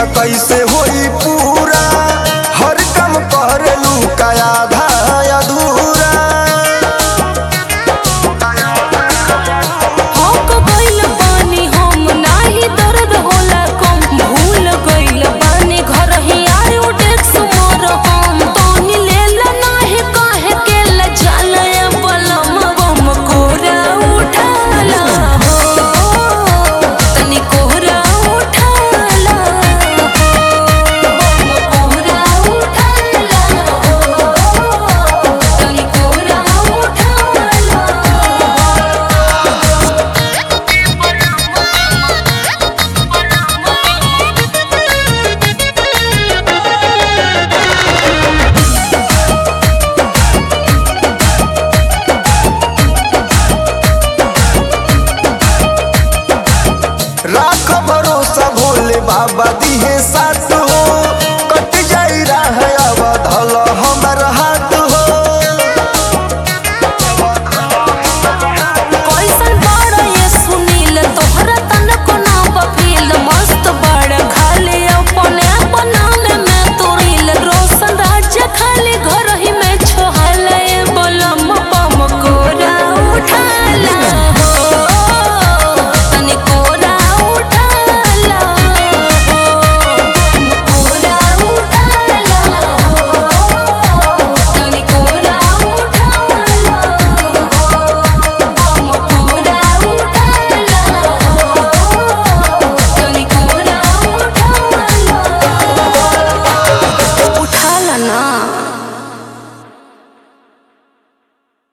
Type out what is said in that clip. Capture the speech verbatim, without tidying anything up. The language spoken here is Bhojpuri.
त कैसे होई पूरा, हर काम करेलू का आधा अधूरा। होक गइल बानी हम नाही दर्द होला कम, भूल गइल बानी घर ही आयो डेक्स मोर हम। तनी लेला नाही काहे के ल जाला बलम बम कोरा उठाला हो, तनी कोरा उठाला हो, बम कोरा उठाला हो, तनी कोरा उठाला राख भरोसा भोले बाबा दिहे सा